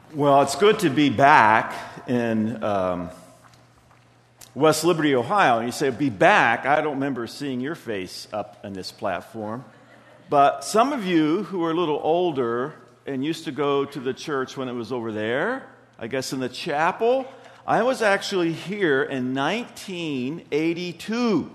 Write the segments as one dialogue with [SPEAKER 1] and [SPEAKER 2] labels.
[SPEAKER 1] Well, it's good to be back in West Liberty, Ohio. And you say, be back. I don't remember seeing your face up on this platform. But some of you who are a little older and used to go to the church when it was over there, I guess in the chapel, I was actually here in 1982.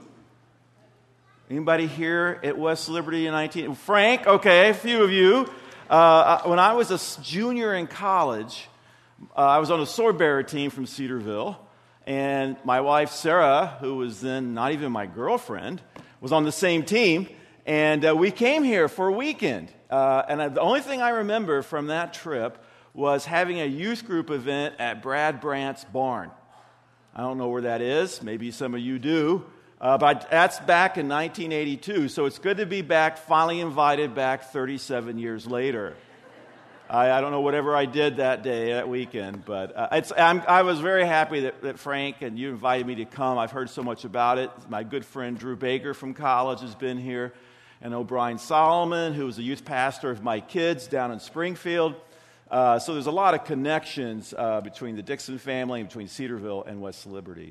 [SPEAKER 1] Anybody here at West Liberty in 19... Frank, okay, a few of you. When I was a junior in college, I was on a sword-bearer team from Cedarville, and my wife, Sarah, who was then not even my girlfriend, was on the same team, and we came here for a weekend. The only thing I remember from that trip was having a youth group event at Brad Brandt's barn. I don't know where that is. Maybe some of you do. But that's back in 1982, so it's good to be back, finally invited back 37 years later. I don't know whatever I did that day, that weekend, but I was very happy that Frank and you invited me to come. I've heard so much about it. My good friend Drew Baker from college has been here, and O'Brien Solomon, who was a youth pastor of my kids down in Springfield. So there's a lot of connections between the Dixon family, and between Cedarville and West Liberty.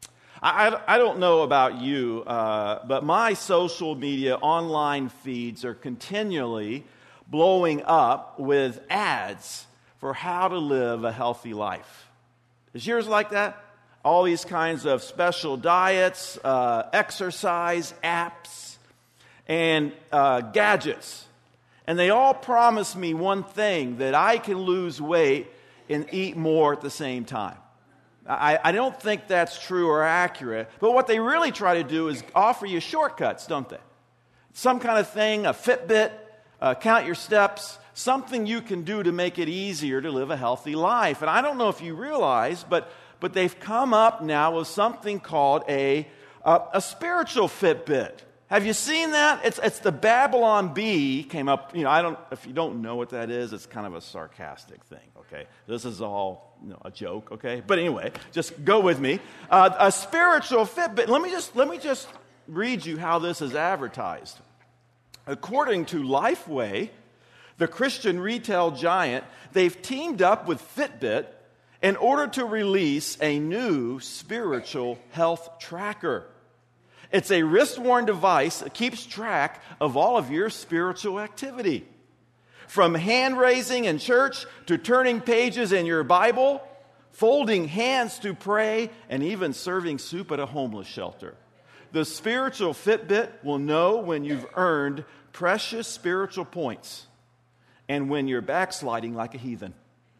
[SPEAKER 1] I don't know about you, but my social media online feeds are continually blowing up with ads for how to live a healthy life. Is yours like that? All these kinds of special diets, exercise apps, and gadgets. And they all promise me one thing, that I can lose weight and eat more at the same time. I don't think that's true or accurate, but what they really try to do is offer you shortcuts, don't they? Some kind of thing, a Fitbit, count your steps, something you can do to make it easier to live a healthy life. And I don't know if you realize, but they've come up now with something called a spiritual Fitbit. Have you seen that? It's the Babylon Bee came up. If you don't know what that is, it's kind of a sarcastic thing. Okay, this is all a joke. Okay, but anyway, just go with me. A spiritual Fitbit. Let me just read you how this is advertised. According to Lifeway, the Christian retail giant, they've teamed up with Fitbit in order to release a new spiritual health tracker. It's a wrist-worn device that keeps track of all of your spiritual activity. From hand-raising in church to turning pages in your Bible, folding hands to pray, and even serving soup at a homeless shelter. The spiritual Fitbit will know when you've earned precious spiritual points and when you're backsliding like a heathen.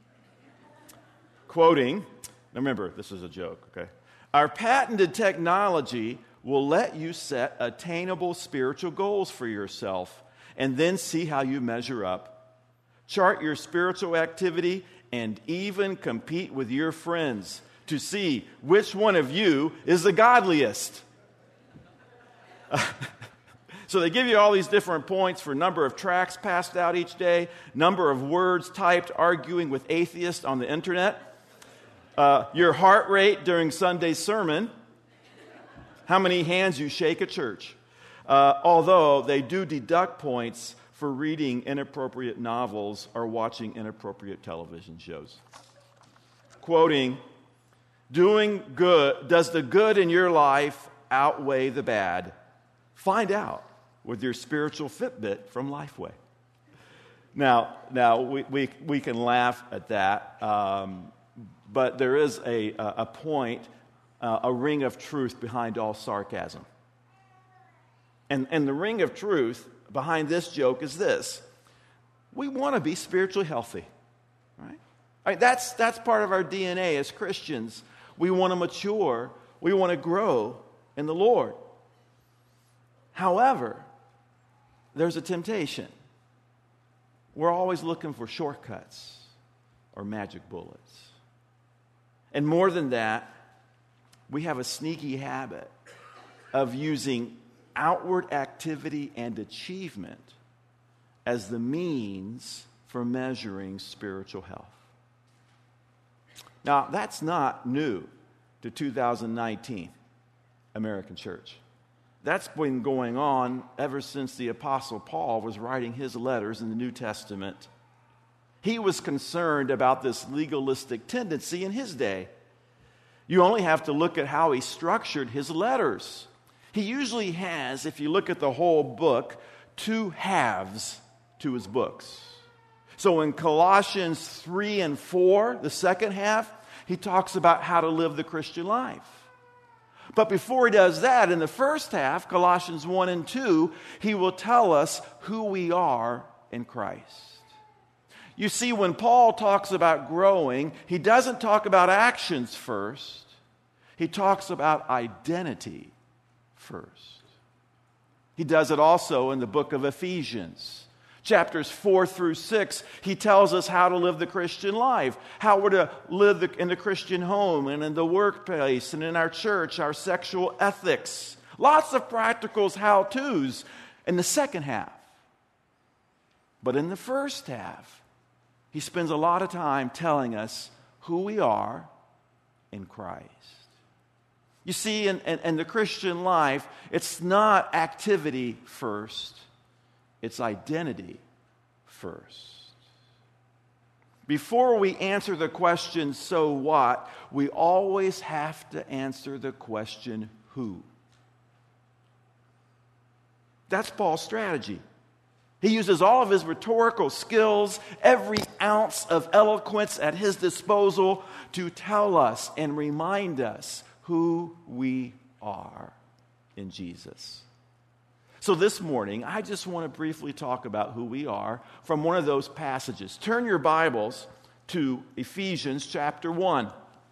[SPEAKER 1] Quoting, now remember, this is a joke, okay? Our patented technology will let you set attainable spiritual goals for yourself and then see how you measure up. Chart your spiritual activity and even compete with your friends to see which one of you is the godliest. So they give you all these different points for number of tracts passed out each day, number of words typed arguing with atheists on the internet, your heart rate during Sunday's sermon, how many hands you shake at church. Although they do deduct points for reading inappropriate novels or watching inappropriate television shows. Quoting, does the good in your life outweigh the bad? Find out with your spiritual Fitbit from Lifeway. Now we can laugh at that, but there is a point, a ring of truth behind all sarcasm. And the ring of truth behind this joke is this: we want to be spiritually healthy, right? All right, that's part of our DNA as Christians. We want to mature. We want to grow in the Lord. However, there's a temptation. We're always looking for shortcuts or magic bullets. And more than that, we have a sneaky habit of using outward activity and achievement as the means for measuring spiritual health. Now, that's not new to 2019 American church. That's been going on ever since the Apostle Paul was writing his letters in the New Testament. He was concerned about this legalistic tendency in his day. You only have to look at how he structured his letters. He usually has, if you look at the whole book, 2 halves to his books. So in Colossians 3 and 4, the second half, he talks about how to live the Christian life. But before he does that, in the first half, Colossians 1 and 2, he will tell us who we are in Christ. You see, when Paul talks about growing, he doesn't talk about actions first. He talks about identity first. He does it also in the book of Ephesians. Chapters 4 through 6, he tells us how to live the Christian life, how we're to live in the Christian home and in the workplace and in our church, our sexual ethics. Lots of practicals, how-tos in the second half. But in the first half, he spends a lot of time telling us who we are in Christ. You see, in the Christian life, it's not activity first. It's identity first. Before we answer the question, so what, we always have to answer the question, who? That's Paul's strategy. He uses all of his rhetorical skills, every ounce of eloquence at his disposal to tell us and remind us who we are in Jesus. So this morning, I just want to briefly talk about who we are from one of those passages. Turn your Bibles to Ephesians chapter 1.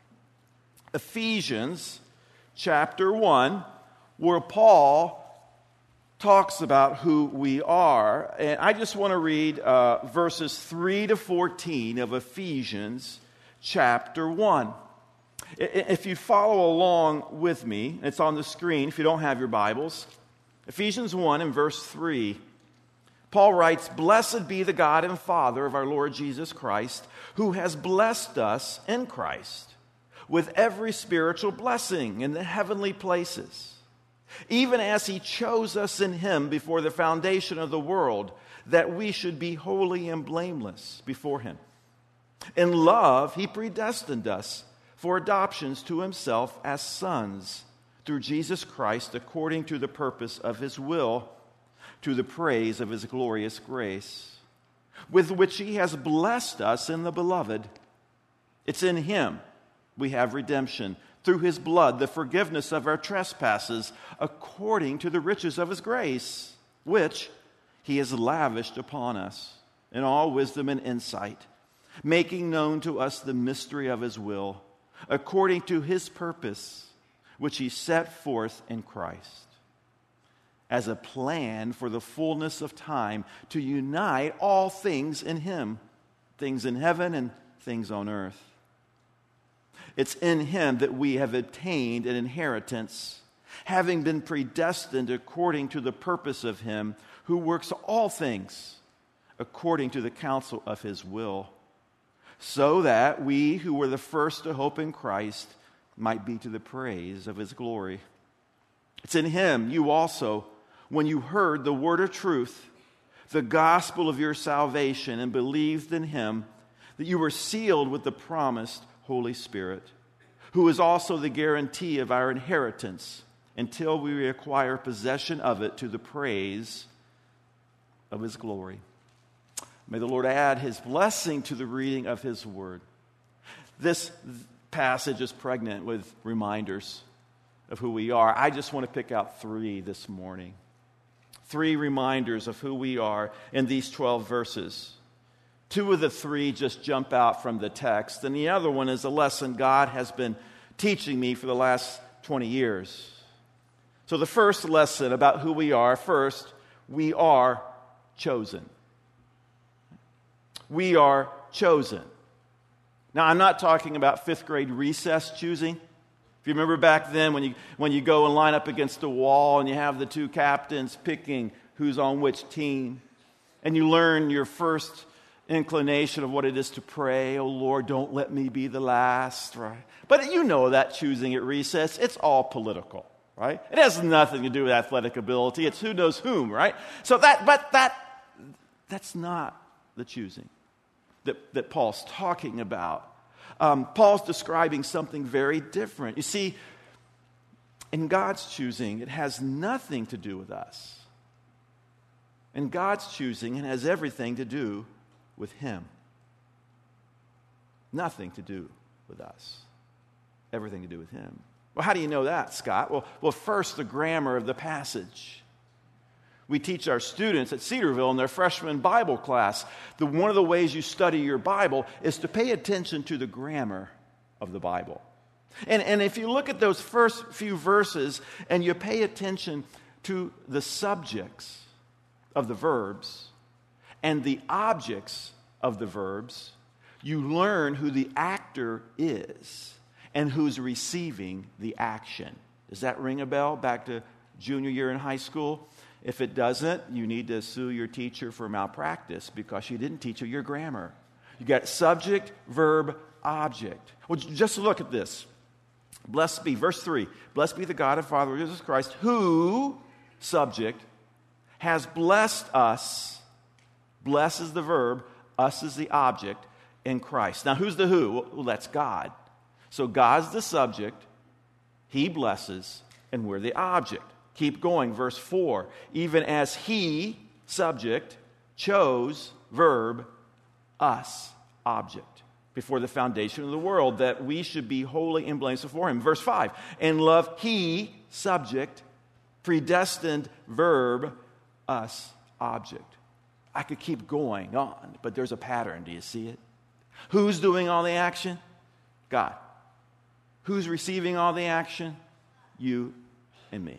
[SPEAKER 1] Ephesians chapter 1, where Paul talks about who we are. And I just want to read verses 3 to 14 of Ephesians chapter 1. If you follow along with me, it's on the screen if you don't have your Bibles. Ephesians 1 and verse 3, Paul writes, "Blessed be the God and Father of our Lord Jesus Christ, who has blessed us in Christ with every spiritual blessing in the heavenly places, even as he chose us in him before the foundation of the world, that we should be holy and blameless before him. In love, he predestined us for adoptions to himself as sons, through Jesus Christ, according to the purpose of his will, to the praise of his glorious grace, with which he has blessed us in the Beloved. It's in him we have redemption, through his blood, the forgiveness of our trespasses, according to the riches of his grace, which he has lavished upon us in all wisdom and insight, making known to us the mystery of his will, according to his purpose, which he set forth in Christ, as a plan for the fullness of time to unite all things in him, things in heaven and things on earth. It's in him that we have obtained an inheritance, having been predestined according to the purpose of him who works all things according to the counsel of his will, so that we who were the first to hope in Christ might be to the praise of his glory. It's in him you also, when you heard the word of truth, the gospel of your salvation, and believed in him, that you were sealed with the promised Holy Spirit, who is also the guarantee of our inheritance until we acquire possession of it to the praise of his glory. May the Lord add his blessing to the reading of his word. This passage is pregnant with reminders of who we are. I just want to pick out 3 this morning. 3 reminders of who we are in these 12 verses. 2 of the 3 just jump out from the text, and the other one is a lesson God has been teaching me for the last 20 years. So the first lesson about who we are, first, we are chosen. We are chosen. Now, I'm not talking about 5th grade recess choosing. If you remember back then when you go and line up against the wall and you have the 2 captains picking who's on which team, and you learn your first inclination of what it is to pray, "Oh Lord, don't let me be the last," right? But you know that choosing at recess, it's all political, right? It has nothing to do with athletic ability. It's who knows whom, right? So that's not the choosing. that Paul's talking about. Paul's describing something very different. You see, in God's choosing, it has nothing to do with us. In God's choosing, it has everything to do with Him. Nothing to do with us. Everything to do with Him. Well, how do you know that, Scott? Well, first, the grammar of the passage. We teach our students at Cedarville in their freshman Bible class that one of the ways you study your Bible is to pay attention to the grammar of the Bible. And if you look at those first few verses and you pay attention to the subjects of the verbs and the objects of the verbs, you learn who the actor is and who's receiving the action. Does that ring a bell back to junior year in high school? If it doesn't, you need to sue your teacher for malpractice because she didn't teach you your grammar. You got subject, verb, object. Well, just look at this. Blessed be, verse 3, blessed be the God and Father of Jesus Christ, who, subject, has blessed us. Bless is the verb, us is the object, in Christ. Now, who's the who? Well, that's God. So God's the subject, He blesses, and we're the object. Keep going, verse 4. Even as He, subject, chose, verb, us, object, before the foundation of the world, that we should be holy and blameless before Him. Verse 5. In love, He, subject, predestined, verb, us, object. I could keep going on, but there's a pattern. Do you see it? Who's doing all the action? God. Who's receiving all the action? You and me.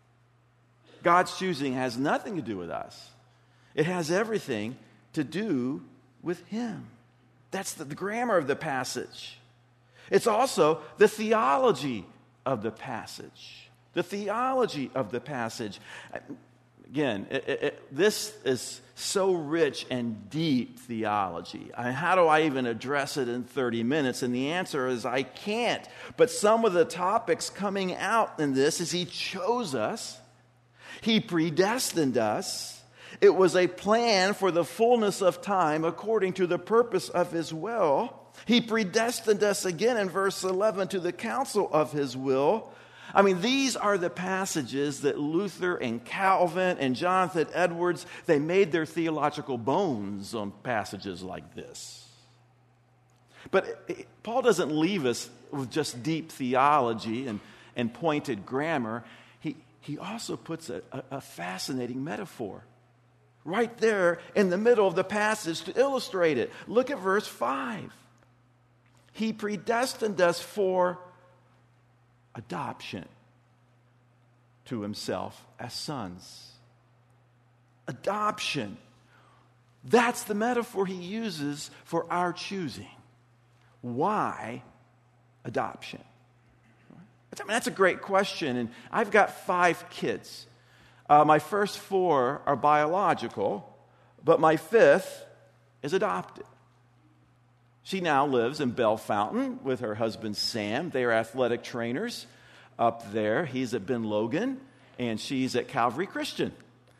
[SPEAKER 1] God's choosing has nothing to do with us. It has everything to do with Him. That's the grammar of the passage. It's also the theology of the passage. The theology of the passage. Again, this is so rich and deep theology. How do I even address it in 30 minutes? And the answer is I can't. But some of the topics coming out in this is He chose us. He predestined us. It was a plan for the fullness of time according to the purpose of His will. He predestined us again in verse 11 to the counsel of His will. I mean, these are the passages that Luther and Calvin and Jonathan Edwards, they made their theological bones on passages like this. But Paul doesn't leave us with just deep theology and pointed grammar. He also puts a fascinating metaphor right there in the middle of the passage to illustrate it. Look at verse 5. He predestined us for adoption to Himself as sons. Adoption. That's the metaphor He uses for our choosing. Why adoption? I mean, that's a great question, and I've got 5 kids. My first 4 are biological, but my 5th is adopted. She now lives in Bellefontaine with her husband Sam. They are athletic trainers up there. He's at Ben Logan, and she's at Calvary Christian.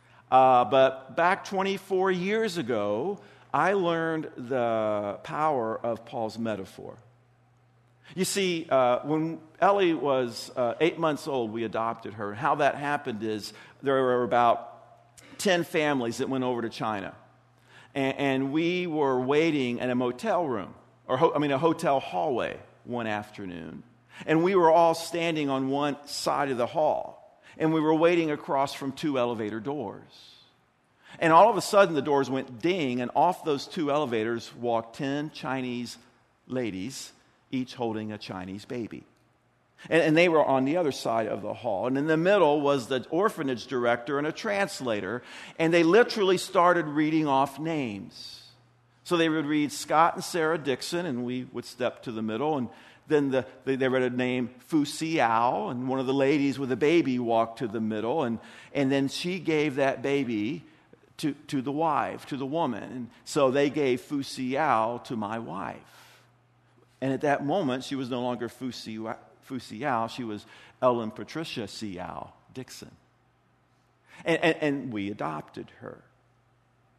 [SPEAKER 1] But back 24 years ago, I learned the power of Paul's metaphor. You see, when Ellie was 8 months old, we adopted her. How that happened is there were about 10 families that went over to China. And we were waiting in a motel room, a hotel hallway one afternoon. And we were all standing on one side of the hall. And we were waiting across from 2 elevator doors. And all of a sudden, the doors went ding, and off those 2 elevators walked 10 Chinese ladies, each holding a Chinese baby. And they were on the other side of the hall. And in the middle was the orphanage director and a translator. And they literally started reading off names. So they would read Scott and Sarah Dixon, and we would step to the middle. And then they read a name, Fu Xiao, and one of the ladies with a baby walked to the middle. And then she gave that baby to the wife, to the woman. And so they gave Fu Xiao to my wife. And at that moment, she was no longer Fu Xiao, she was Ellen Patricia Xiao Dixon. And we adopted her.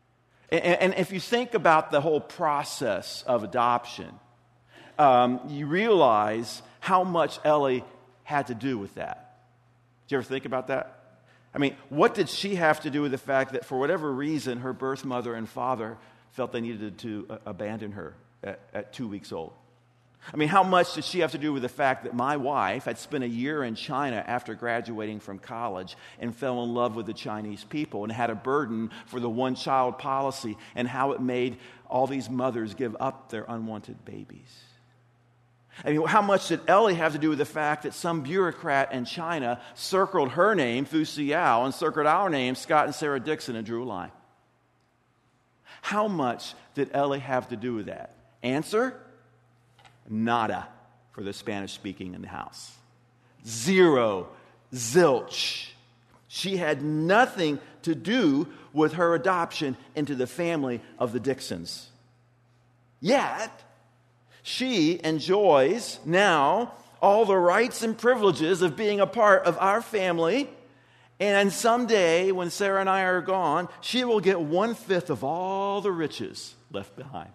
[SPEAKER 1] And if you think about the whole process of adoption, you realize how much Ellie had to do with that. Did you ever think about that? I mean, what did she have to do with the fact that for whatever reason her birth mother and father felt they needed to abandon her at 2 weeks old? I mean, how much did she have to do with the fact that my wife had spent a year in China after graduating from college and fell in love with the Chinese people and had a burden for the one-child policy and how it made all these mothers give up their unwanted babies? I mean, how much did Ellie have to do with the fact that some bureaucrat in China circled her name, Fu Xiao, and circled our names, Scott and Sarah Dixon, and drew a line? How much did Ellie have to do with that? Answer? Nada for the Spanish-speaking in the house. Zero. Zilch. She had nothing to do with her adoption into the family of the Dixons. Yet, she enjoys now all the rights and privileges of being a part of our family. And someday, when Sarah and I are gone, she will get 1/5 of all the riches left behind.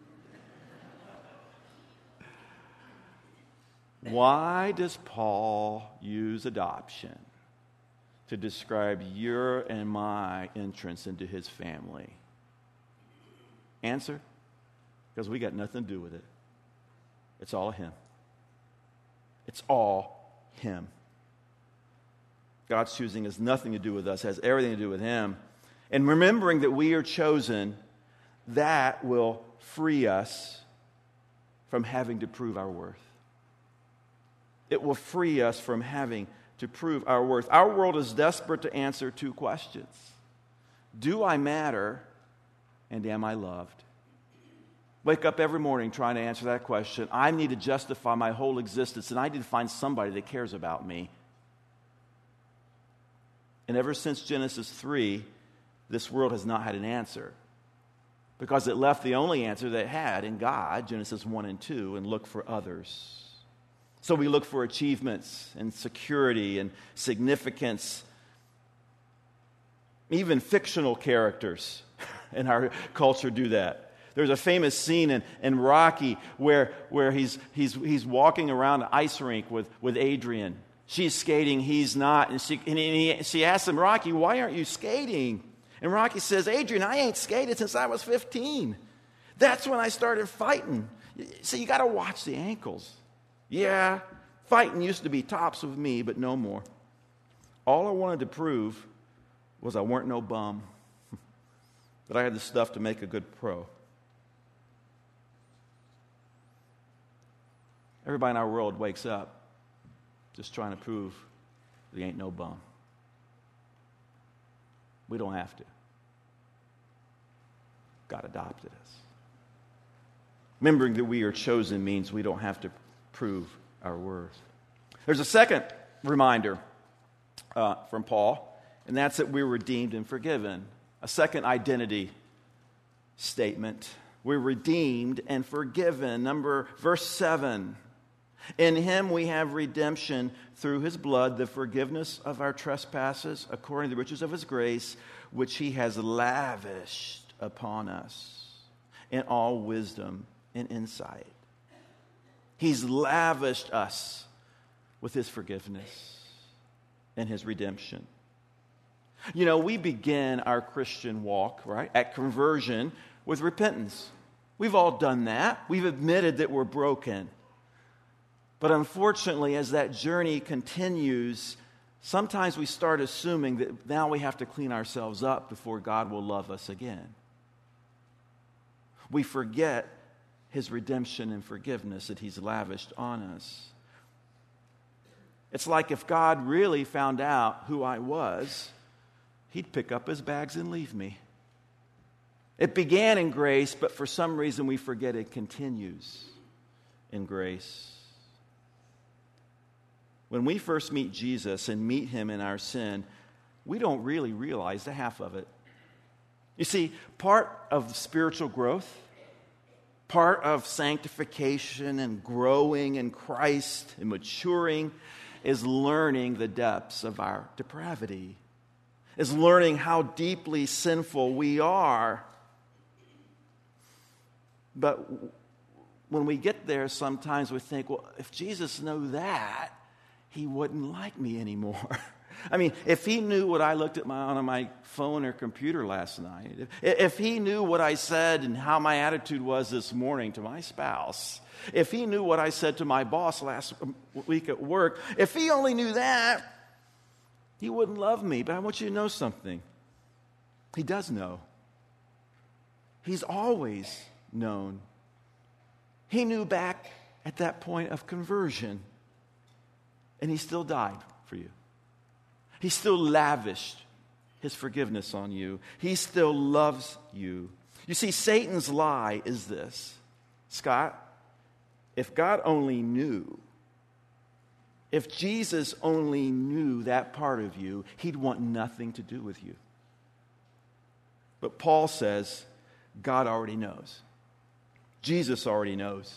[SPEAKER 1] Why does Paul use adoption to describe your and my entrance into his family? Answer? Because we got nothing to do with it. It's all him. It's all him. God's choosing has nothing to do with us, has everything to do with him. And remembering that we are chosen, that will free us from having to prove our worth. It will free us from having to prove our worth. Our world is desperate to answer 2 questions. Do I matter, and am I loved? Wake up every morning trying to answer that question. I need to justify my whole existence, and I need to find somebody that cares about me. And ever since Genesis 3, this world has not had an answer, because it left the only answer that it had in God, Genesis 1 and 2, and looked for others. So we look for achievements and security and significance. Even fictional characters in our culture do that. There's a famous scene in Rocky where he's walking around the ice rink with Adrian. She's skating, he's not. And she asks him, Rocky, why aren't you skating? And Rocky says, Adrian, I ain't skated since I was 15. That's when I started fighting. So you got to watch the ankles. Yeah, fighting used to be tops with me, but no more. All I wanted to prove was I weren't no bum, that I had the stuff to make a good pro. Everybody in our world wakes up just trying to prove they ain't no bum. We don't have to. God adopted us. Remembering that we are chosen means we don't have to prove our worth. There's a second reminder from Paul, and that's that we're redeemed and forgiven. A second identity statement. We're redeemed and forgiven. Verse 7. In him we have redemption through his blood, the forgiveness of our trespasses, according to the riches of his grace, which he has lavished upon us in all wisdom and insight. He's lavished us with his forgiveness and his redemption. You know, we begin our Christian walk, right, at conversion with repentance. We've all done that. We've admitted that we're broken. But unfortunately, as that journey continues, sometimes we start assuming that now we have to clean ourselves up before God will love us again. We forget his redemption and forgiveness that he's lavished on us. It's like if God really found out who I was, he'd pick up his bags and leave me. It began in grace, but for some reason we forget it continues in grace. When we first meet Jesus and meet him in our sin, we don't really realize the half of it. You see, part of spiritual growth, part of sanctification and growing in Christ and maturing is learning the depths of our depravity, is learning how deeply sinful we are. But when we get there, sometimes we think, well, if Jesus knew that, he wouldn't like me anymore. I mean, if he knew what I looked at on my phone or computer last night, if he knew what I said and how my attitude was this morning to my spouse, if he knew what I said to my boss last week at work, if he only knew that, he wouldn't love me. But I want you to know something. He does know. He's always known. He knew back at that point of conversion, and he still died for you. He still lavished his forgiveness on you. He still loves you. You see, Satan's lie is this. Scott, if God only knew, if Jesus only knew that part of you, he'd want nothing to do with you. But Paul says, God already knows. Jesus already knows.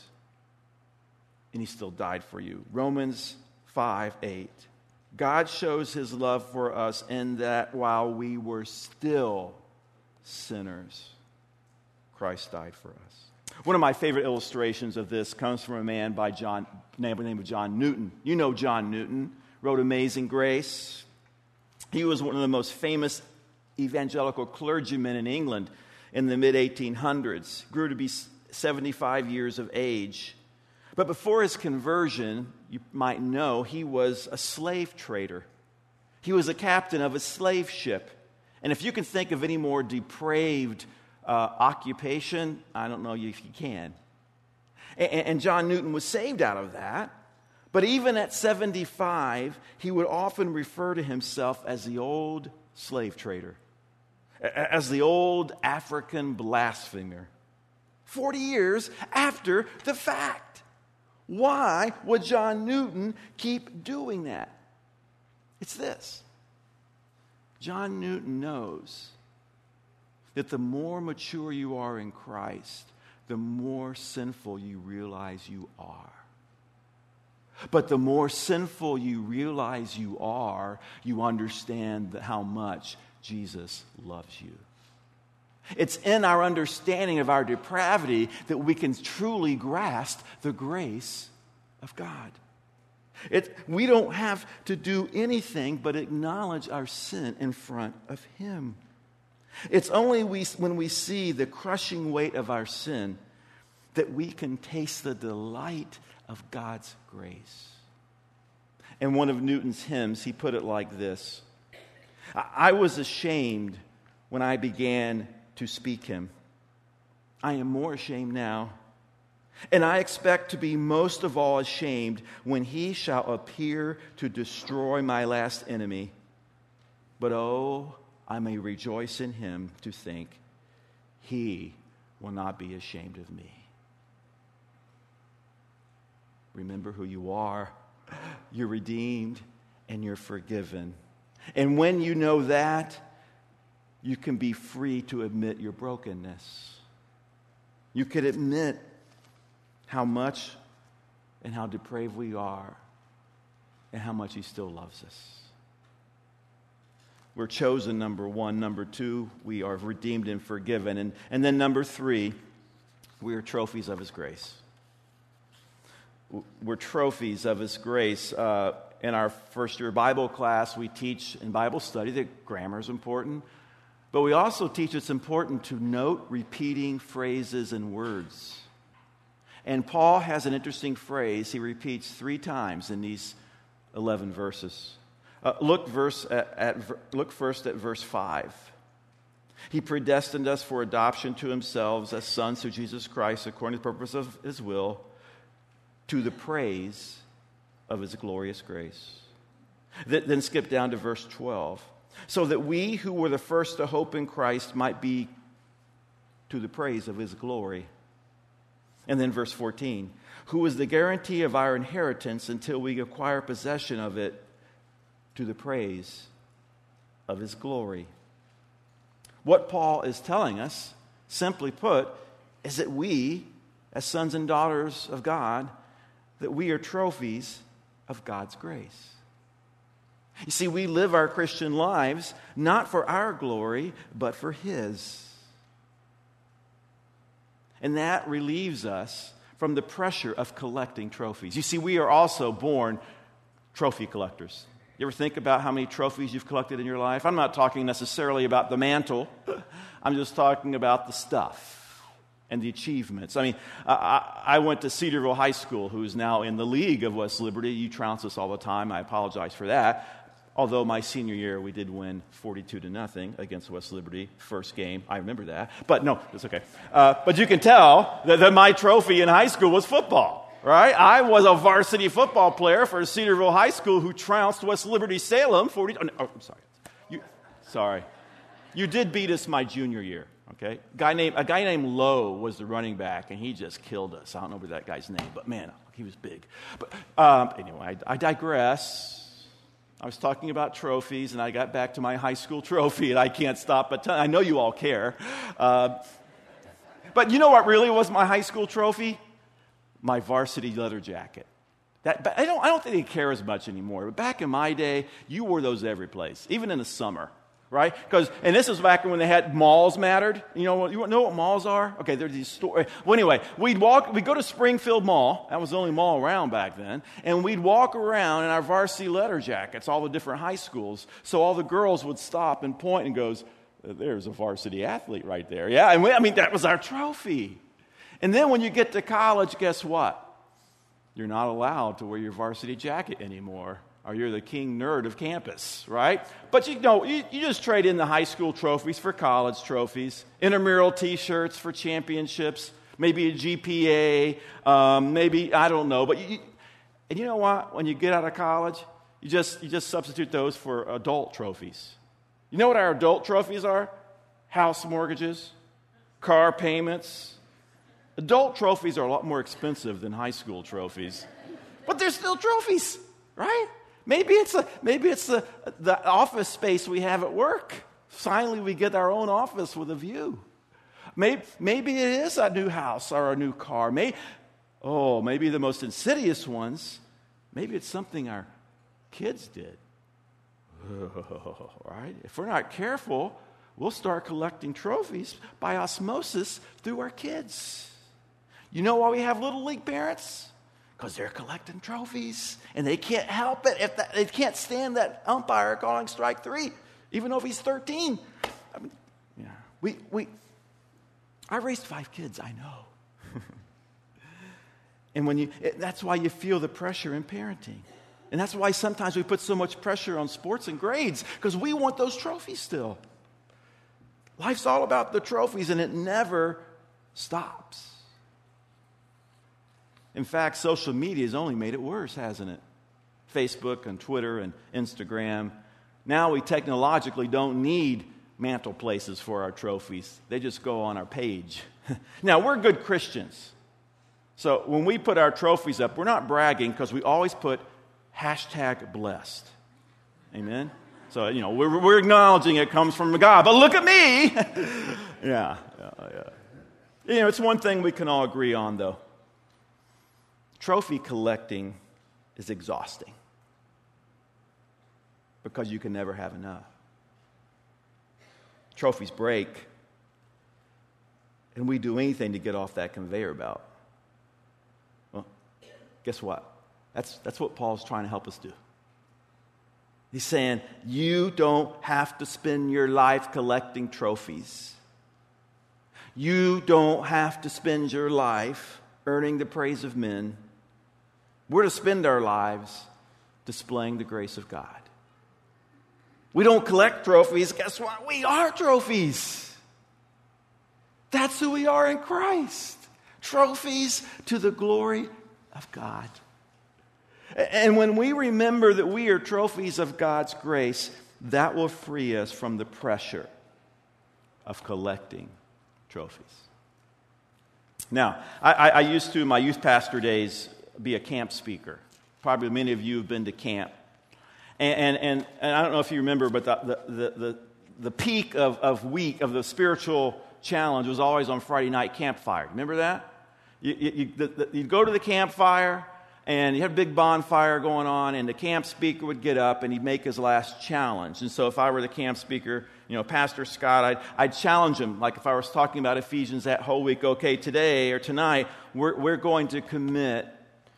[SPEAKER 1] And he still died for you. Romans 5:8. God shows his love for us in that while we were still sinners, Christ died for us. One of my favorite illustrations of this comes from a man by the name of John Newton. You know John Newton, wrote Amazing Grace. He was one of the most famous evangelical clergymen in England in the mid-1800s. Grew to be 75 years of age. But before his conversion, you might know, he was a slave trader. He was a captain of a slave ship. And if you can think of any more depraved occupation, I don't know if you can. And John Newton was saved out of that. But even at 75, he would often refer to himself as the old slave trader, as the old African blasphemer. 40 years after the fact. Why would John Newton keep doing that? It's this. John Newton knows that the more mature you are in Christ, the more sinful you realize you are. But the more sinful you realize you are, you understand how much Jesus loves you. It's in our understanding of our depravity that we can truly grasp the grace of God. We don't have to do anything but acknowledge our sin in front of him. It's only when we see the crushing weight of our sin that we can taste the delight of God's grace. In one of Newton's hymns, he put it like this: I was ashamed when I began to speak him. I am more ashamed now, and I expect to be most of all ashamed when he shall appear to destroy my last enemy. But oh, I may rejoice in him to think he will not be ashamed of me. Remember who you are. You're redeemed and you're forgiven. And when you know that, you can be free to admit your brokenness. You can admit how much and how depraved we are and how much he still loves us. We're chosen, number one. Number two, we are redeemed and forgiven. And then number three, we are trophies of his grace. We're trophies of his grace. In our first year Bible class, we teach in Bible study that grammar is important. But we also teach it's important to note repeating phrases and words. And Paul has an interesting phrase he repeats 3 times in these 11 verses. Look first at verse 5. He predestined us for adoption to himself as sons through Jesus Christ according to the purpose of his will, to the praise of his glorious grace. Then skip down to verse 12. So that we who were the first to hope in Christ might be to the praise of his glory. And then verse 14. Who is the guarantee of our inheritance until we acquire possession of it, to the praise of his glory. What Paul is telling us, simply put, is that we, as sons and daughters of God, that we are trophies of God's grace. You see, we live our Christian lives not for our glory, but for his. And that relieves us from the pressure of collecting trophies. You see, we are also born trophy collectors. You ever think about how many trophies you've collected in your life? I'm not talking necessarily about the mantle. I'm just talking about the stuff and the achievements. I mean, I went to Cedarville High School, who's now in the league of West Liberty. You trounce us all the time. I apologize for that. Although my senior year, we did win 42-0 against West Liberty, first game. I remember that. But no, it's okay. But you can tell that my trophy in high school was football. Right? I was a varsity football player for Cedarville High School who trounced West Liberty Salem 40. Oh, I'm sorry. Sorry. You did beat us my junior year. Okay? A guy named Lowe was the running back, and he just killed us. I don't know that guy's name, but man, he was big. But anyway, I digress. I was talking about trophies, and I got back to my high school trophy, and I can't stop but I know you all care. But you know what really was my high school trophy? My varsity leather jacket. But I don't think they care as much anymore. But back in my day, you wore those every place, even in the summer, right? And this was back when they had malls mattered. You know what malls are? Okay, they're these stores. Well, anyway, we'd go to Springfield Mall. That was the only mall around back then. And we'd walk around in our varsity leather jackets, all the different high schools. So all the girls would stop and point and goes, "There's a varsity athlete right there." Yeah, and that was our trophy. And then when you get to college, guess what? You're not allowed to wear your varsity jacket anymore, or you're the king nerd of campus, right? But you just trade in the high school trophies for college trophies, intramural T-shirts for championships, maybe a GPA, maybe, I don't know. And you know what? When you get out of college, you just substitute those for adult trophies. You know what our adult trophies are? House mortgages, car payments. Adult trophies are a lot more expensive than high school trophies, but they're still trophies, right? Maybe it's the office space we have at work. Finally, we get our own office with a view. Maybe it is a new house or a new car. Maybe the most insidious ones. Maybe it's something our kids did. Right? If we're not careful, we'll start collecting trophies by osmosis through our kids. You know why we have Little League parents? Because they're collecting trophies, and they can't help it. They can't stand that umpire calling strike 3, even though if he's 13. I raised 5 kids, I know. And that's why you feel the pressure in parenting. And that's why sometimes we put so much pressure on sports and grades, because we want those trophies still. Life's all about the trophies, and it never stops. In fact, social media has only made it worse, hasn't it? Facebook and Twitter and Instagram. Now we technologically don't need mantle places for our trophies. They just go on our page. Now, we're good Christians. So when we put our trophies up, we're not bragging because we always put #blessed. Amen? So, we're acknowledging it comes from God. But look at me! Yeah. It's one thing we can all agree on, though. Trophy collecting is exhausting because you can never have enough. Trophies break, and we do anything to get off that conveyor belt. Well, guess what? That's what Paul's trying to help us do. He's saying, you don't have to spend your life collecting trophies. You don't have to spend your life earning the praise of men. We're to spend our lives displaying the grace of God. We don't collect trophies. Guess what? We are trophies. That's who we are in Christ. Trophies to the glory of God. And when we remember that we are trophies of God's grace, that will free us from the pressure of collecting trophies. Now, I used to, in my youth pastor days, be a camp speaker. Probably many of you have been to camp. And I don't know if you remember, but the peak of the spiritual challenge was always on Friday night campfire. Remember that? You'd go to the campfire, And you had a big bonfire going on, and the camp speaker would get up and he'd make his last challenge. And so if I were the camp speaker, Pastor Scott, I'd challenge him. Like if I was talking about Ephesians that whole week, okay, today or tonight, we're going to commit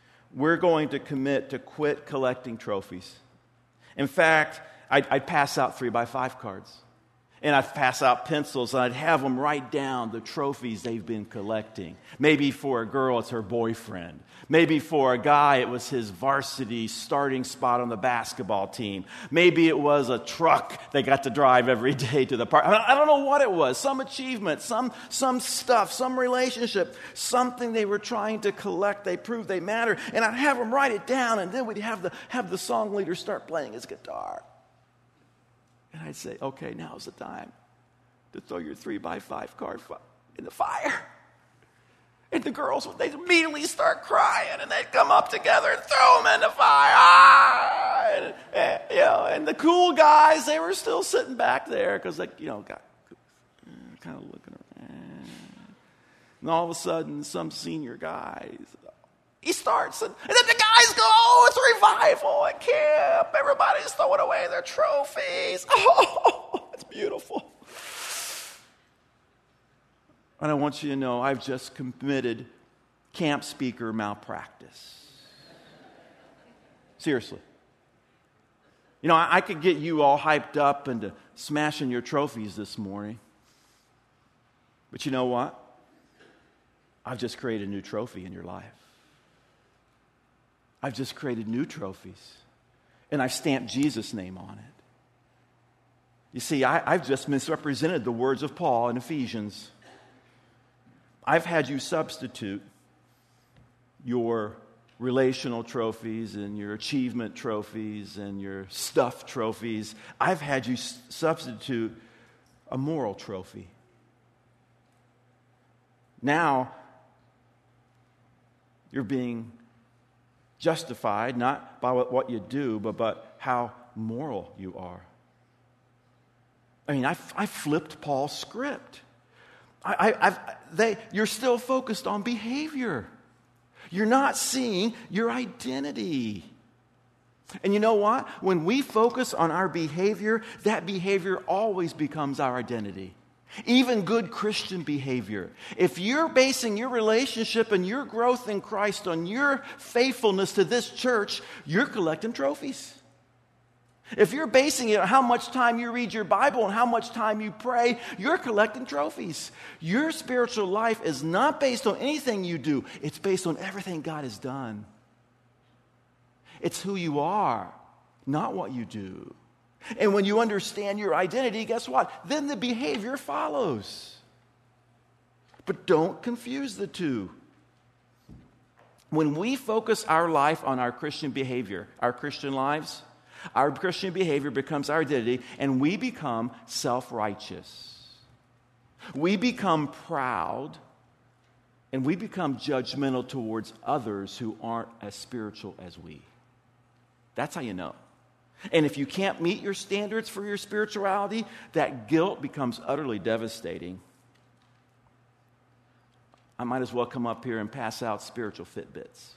[SPEAKER 1] to quit collecting trophies. In fact, I'd pass out 3x5 cards. And I'd pass out pencils, and I'd have them write down the trophies they've been collecting. Maybe for a girl, it's her boyfriend. Maybe for a guy, it was his varsity starting spot on the basketball team. Maybe it was a truck they got to drive every day to the park. I don't know what it was. Some achievement, some stuff, some relationship, something they were trying to collect. They proved they mattered. And I'd have them write it down, and then we'd have the song leader start playing his guitar. And I'd say, okay, now's the time to throw your 3x5 card in the fire. And the girls, they'd immediately start crying, and they'd come up together and throw them in the fire. And the cool guys, they were still sitting back there because got kind of looking around. And all of a sudden, some senior guys, he starts, and then the guys go, oh, it's revival at camp. Everybody's throwing away their trophies. Oh, it's beautiful. And I want you to know I've just committed camp speaker malpractice. Seriously. I could get you all hyped up into smashing your trophies this morning. But you know what? I've just created a new trophy in your life. I've just created new trophies, and I've stamped Jesus' name on it. You see, I've just misrepresented the words of Paul in Ephesians. I've had you substitute your relational trophies and your achievement trophies and your stuff trophies. I've had you substitute a moral trophy. Now, you're being justified not by what you do, but how moral you are. I mean, I flipped Paul's script. You're still focused on behavior. You're not seeing your identity. And you know what? When we focus on our behavior, that behavior always becomes our identity. Even good Christian behavior. If you're basing your relationship and your growth in Christ on your faithfulness to this church, you're collecting trophies. If you're basing it on how much time you read your Bible and how much time you pray, you're collecting trophies. Your spiritual life is not based on anything you do. It's based on everything God has done. It's who you are, not what you do. And when you understand your identity, guess what? Then the behavior follows. But don't confuse the two. When we focus our life on our Christian behavior, our Christian lives, our Christian behavior becomes our identity, and we become self-righteous. We become proud, and we become judgmental towards others who aren't as spiritual as we. That's how you know. And if you can't meet your standards for your spirituality, that guilt becomes utterly devastating. I might as well come up here and pass out spiritual Fitbits.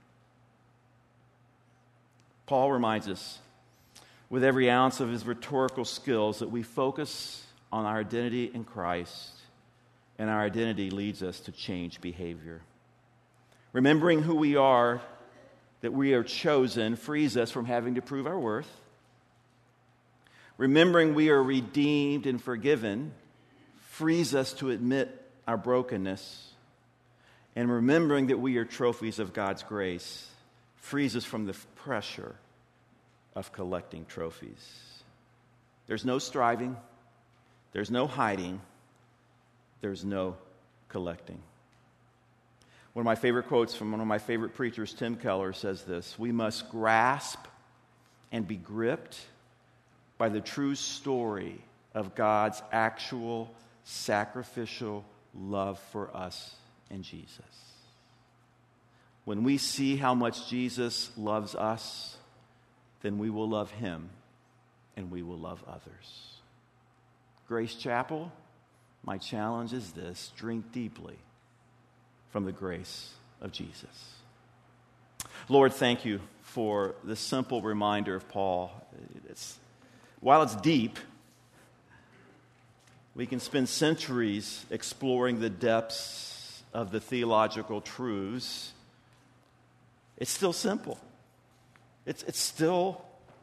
[SPEAKER 1] Paul reminds us with every ounce of his rhetorical skills that we focus on our identity in Christ, and our identity leads us to change behavior. Remembering who we are, that we are chosen, frees us from having to prove our worth. Remembering we are redeemed and forgiven frees us to admit our brokenness. And remembering that we are trophies of God's grace frees us from the pressure of collecting trophies. There's no striving. There's no hiding. There's no collecting. One of my favorite quotes from one of my favorite preachers, Tim Keller, says this: we must grasp and be gripped by the true story of God's actual sacrificial love for us in Jesus. When we see how much Jesus loves us, then we will love him and we will love others. Grace Chapel, my challenge is this: drink deeply from the grace of Jesus. Lord, thank you for this simple reminder of Paul. While it's deep, we can spend centuries exploring the depths of the theological truths. It's still simple. It still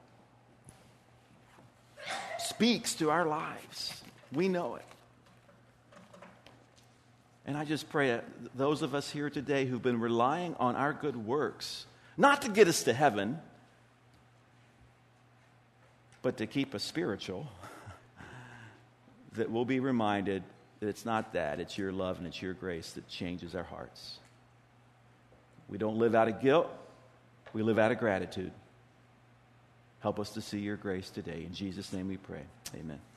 [SPEAKER 1] speaks to our lives. We know it. And I just pray that those of us here today who've been relying on our good works, not to get us to heaven, but to keep us spiritual, that we'll be reminded that it's not that, it's your love and it's your grace that changes our hearts. We don't live out of guilt, we live out of gratitude. Help us to see your grace today. In Jesus' name we pray. Amen.